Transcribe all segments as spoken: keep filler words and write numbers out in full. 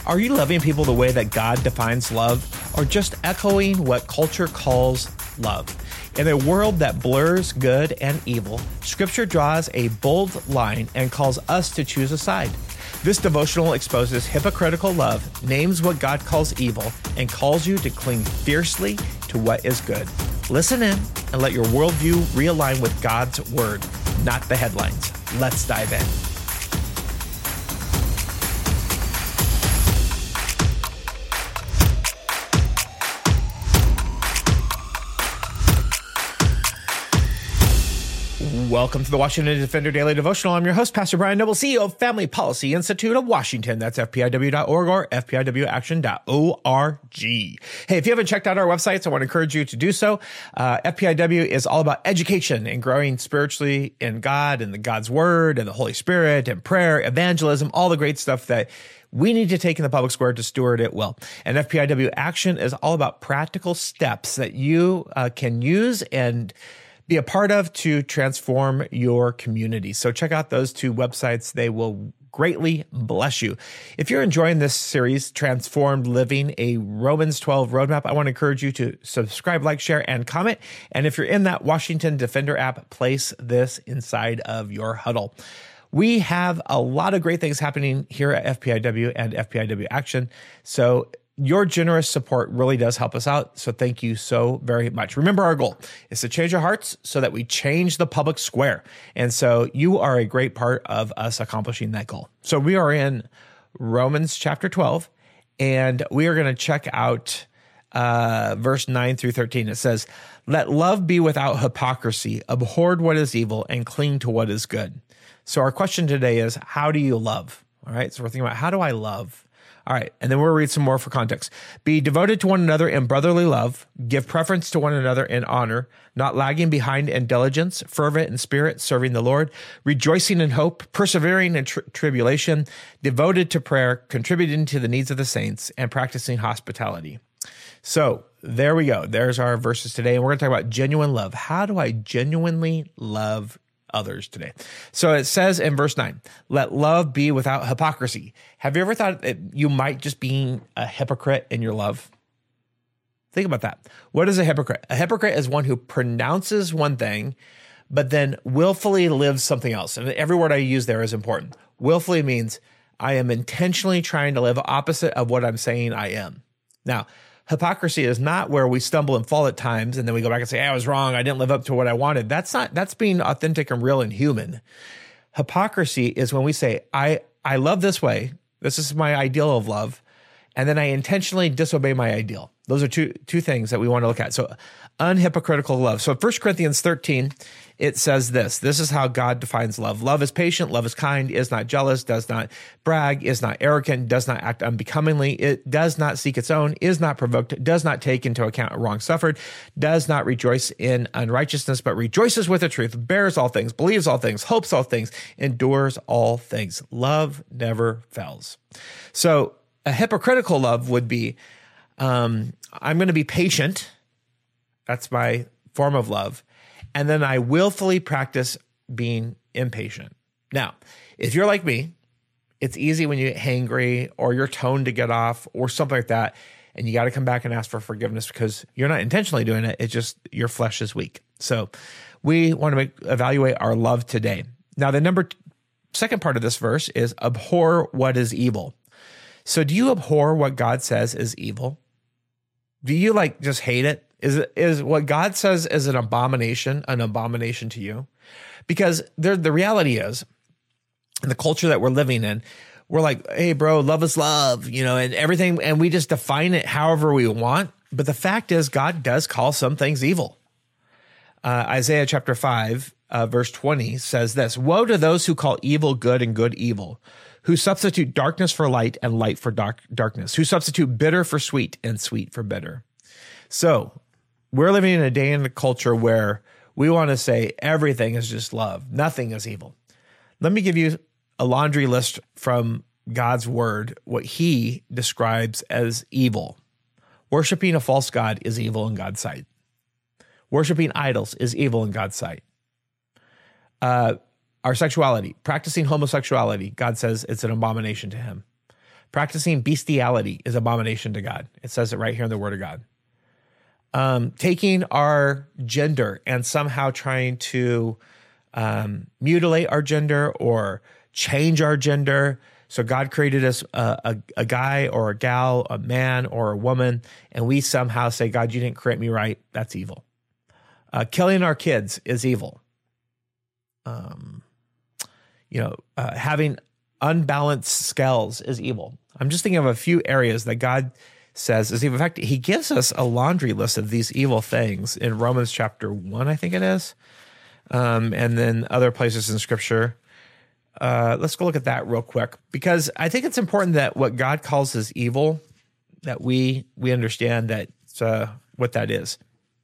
Are you loving people the way that God defines love, or just echoing what culture calls love? In a world that blurs good and evil, Scripture draws a bold line and calls us to choose a side. This devotional exposes hypocritical love, names what God calls evil, and calls you to cling fiercely to what is good. Listen in and let your worldview realign with God's word, not the headlines. Let's dive in. Welcome to the Washington Defender Daily Devotional. I'm your host, Pastor Brian Noble, C E O of Family Policy Institute of Washington. That's F P I W dot org or F P I W action dot org. Hey, if you haven't checked out our websites, I want to encourage you to do so. Uh, F P I W is all about education and growing spiritually in God and the God's Word and the Holy Spirit and prayer, evangelism, all the great stuff that we need to take in the public square to steward it well. And F P I W Action is all about practical steps that you uh, can use and be a part of to transform your community. So check out those two websites. They will greatly bless you. If you're enjoying this series, Transformed Living, a Romans twelve roadmap, I want to encourage you to subscribe, like, share, and comment. And if you're in that Washington Defender app, place this inside of your huddle. We have a lot of great things happening here at F P I W and F P I W Action. So your generous support really does help us out, so thank you so very much. Remember, our goal is to change our hearts so that we change the public square. And so you are a great part of us accomplishing that goal. So we are in Romans chapter twelve, and we are going to check out uh, verse nine through thirteen. It says, "Let love be without hypocrisy, abhor what is evil, and cling to what is good." So our question today is, how do you love? All right, so we're thinking about, how do I love? All right, and then we'll read some more for context. "Be devoted to one another in brotherly love. Give preference to one another in honor, not lagging behind in diligence, fervent in spirit, serving the Lord, rejoicing in hope, persevering in tri- tribulation, devoted to prayer, contributing to the needs of the saints, and practicing hospitality." So there we go. There's our verses today, and we're going to talk about genuine love. How do I genuinely love others today? So it says in verse nine, "Let love be without hypocrisy." Have you ever thought that you might just be a hypocrite in your love? Think about that. What is a hypocrite? A hypocrite is one who pronounces one thing, but then willfully lives something else. And every word I use there is important. Willfully means I am intentionally trying to live opposite of what I'm saying I am. Now, hypocrisy is not where we stumble and fall at times and then we go back and say, hey, I was wrong, I didn't live up to what I wanted. That's not, that's being authentic and real and human. Hypocrisy is when we say, I, I love this way, this is my ideal of love, and then I intentionally disobey my ideal. Those are two two things that we want to look at. So unhypocritical love. So First Corinthians thirteen, it says this. This is how God defines love. "Love is patient, love is kind, is not jealous, does not brag, is not arrogant, does not act unbecomingly, it does not seek its own, is not provoked, does not take into account a wrong suffered, does not rejoice in unrighteousness, but rejoices with the truth, bears all things, believes all things, hopes all things, endures all things." Love never fails. So a hypocritical love would be, um, I'm going to be patient. That's my form of love. And then I willfully practice being impatient. Now, if you're like me, it's easy when you get hangry or your tone to get off or something like that, and you got to come back and ask for forgiveness because you're not intentionally doing it. It's just your flesh is weak. So we want to make, evaluate our love today. Now, the number t- second part of this verse is abhor what is evil. So do you abhor what God says is evil? Do you like just hate it? Is it, is what God says is an abomination, an abomination to you? Because there, the reality is, in the culture that we're living in, we're like, hey, bro, love is love, you know, and everything, and we just define it however we want. But the fact is, God does call some things evil. Uh, Isaiah chapter five, uh, verse twenty says this, "Woe to those who call evil good and good evil, who substitute darkness for light and light for dark, darkness, who substitute bitter for sweet and sweet for bitter." So we're living in a day and a culture where we want to say everything is just love. Nothing is evil. Let me give you a laundry list from God's word, what he describes as evil. Worshiping a false god is evil in God's sight. Worshiping idols is evil in God's sight. Uh, our sexuality, practicing homosexuality, God says it's an abomination to him. Practicing bestiality is abomination to God. It says it right here in the Word of God. Um, taking our gender and somehow trying to um, mutilate our gender or change our gender. So God created us a, a, a guy or a gal, a man or a woman, and we somehow say, God, you didn't create me right. That's evil. Uh, killing our kids is evil. Um, you know, uh, having unbalanced scales is evil. I'm just thinking of a few areas that God says is evil. In fact, he gives us a laundry list of these evil things in Romans chapter one, I think it is, um, and then other places in Scripture. Uh, let's go look at that real quick, because I think it's important that what God calls as evil, that we we understand that uh, what that is.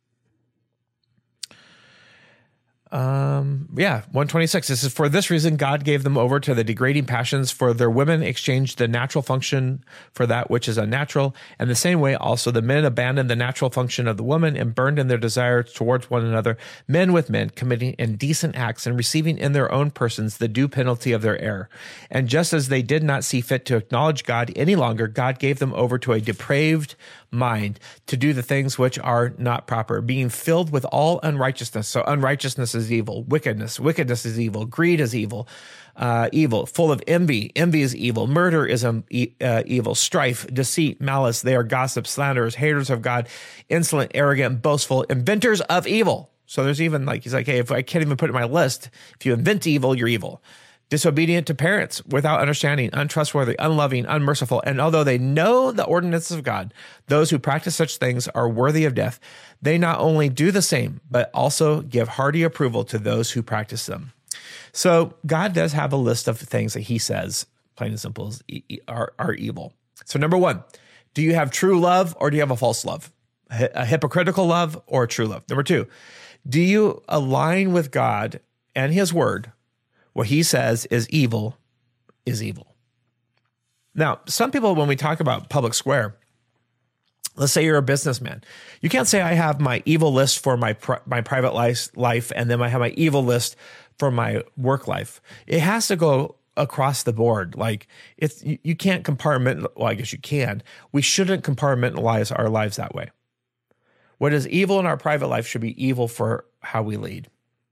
Um, yeah, one twenty-six. This is for this reason, God gave them over to the degrading passions, for their women exchanged the natural function for that which is unnatural. And the same way also the men abandoned the natural function of the woman and burned in their desires towards one another, men with men, committing indecent acts and receiving in their own persons the due penalty of their error. And just as they did not see fit to acknowledge God any longer, God gave them over to a depraved mind to do the things which are not proper, being filled with all unrighteousness. So unrighteousness is evil, wickedness, wickedness is evil, greed is evil, uh, evil, full of envy, envy is evil, murder is um, e- uh, evil, strife, deceit, malice. They are gossips, slanderers, haters of God, insolent, arrogant, boastful, inventors of evil. So there's even like, he's like, hey, if I can't even put it in my list, if you invent evil, you're evil. Disobedient to parents, without understanding, untrustworthy, unloving, unmerciful. And although they know the ordinances of God, those who practice such things are worthy of death. They not only do the same, but also give hearty approval to those who practice them. So God does have a list of things that he says, plain and simple, are, are evil. So number one, do you have true love or do you have a false love? A hypocritical love or a true love? Number two, do you align with God and his word? What he says is evil is evil. Now, some people, when we talk about public square, let's say you're a businessman. You can't say I have my evil list for my pri- my private life, life, and then I have my evil list for my work life. It has to go across the board. Like it's you, you can't compartmentalize. Well, I guess you can. We shouldn't compartmentalize our lives that way. What is evil in our private life should be evil for how we lead.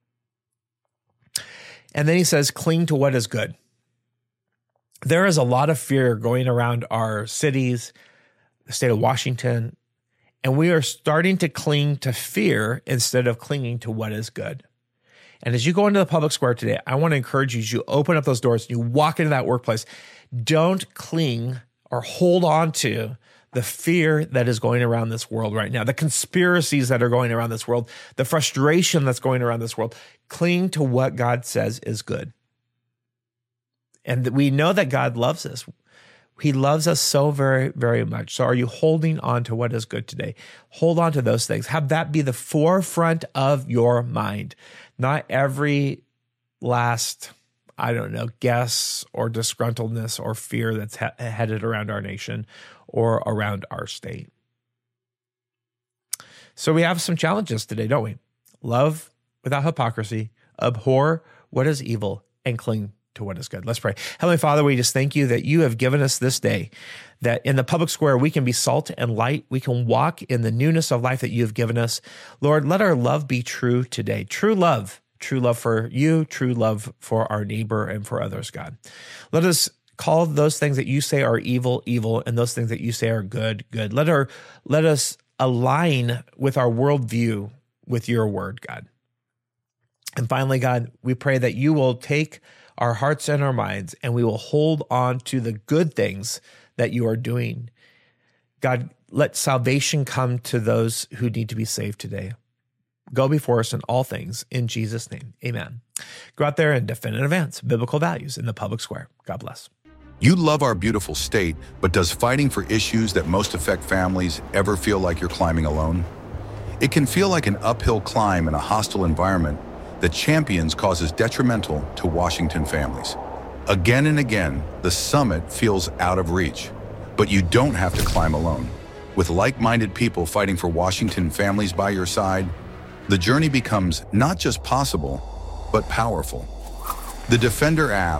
And then he says, cling to what is good. There is a lot of fear going around our cities, the state of Washington, and we are starting to cling to fear instead of clinging to what is good. And as you go into the public square today, I want to encourage you, as you open up those doors, you walk into that workplace, don't cling or hold on to the fear that is going around this world right now, the conspiracies that are going around this world, the frustration that's going around this world. Cling to what God says is good. And we know that God loves us. He loves us so very, very much. So are you holding on to what is good today? Hold on to those things. Have that be the forefront of your mind. Not every last, I don't know, guess or disgruntledness or fear that's he- headed around our nation or around our state. So we have some challenges today, don't we? Love without hypocrisy, abhor what is evil, and cling to what is good. Let's pray. Heavenly Father, we just thank you that you have given us this day, that in the public square, we can be salt and light. We can walk in the newness of life that you have given us. Lord, let our love be true today. True love, true love for you, true love for our neighbor and for others, God. Let us call those things that you say are evil, evil, and those things that you say are good, good. Let our, let us align with our worldview with your word, God. And finally, God, we pray that you will take our hearts and our minds and we will hold on to the good things that you are doing. God, let salvation come to those who need to be saved today. Go before us in all things, in Jesus' name, amen. Go out there and defend and advance biblical values in the public square. God bless. You love our beautiful state, but does fighting for issues that most affect families ever feel like you're climbing alone? It can feel like an uphill climb in a hostile environment that champions causes detrimental to Washington families. Again and again, the summit feels out of reach, but you don't have to climb alone. With like-minded people fighting for Washington families by your side, the journey becomes not just possible, but powerful. The Defender app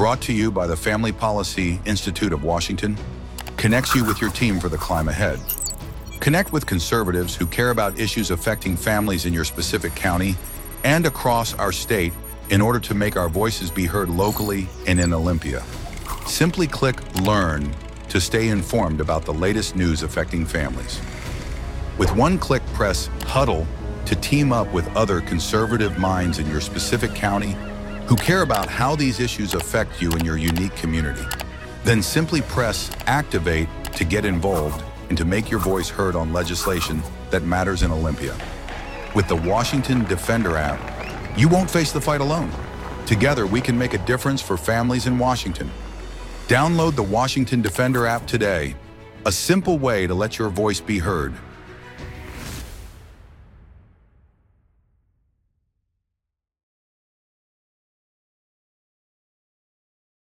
brought to you by the Family Policy Institute of Washington, connects you with your team for the climb ahead. Connect with conservatives who care about issues affecting families in your specific county and across our state in order to make our voices be heard locally and in Olympia. Simply click Learn to stay informed about the latest news affecting families. With one click, press Huddle to team up with other conservative minds in your specific county who care about how these issues affect you in your unique community. Then simply press Activate to get involved and to make your voice heard on legislation that matters in Olympia. With the Washington Defender app, you won't face the fight alone. Together, we can make a difference for families in Washington. Download the Washington Defender app today, a simple way to let your voice be heard.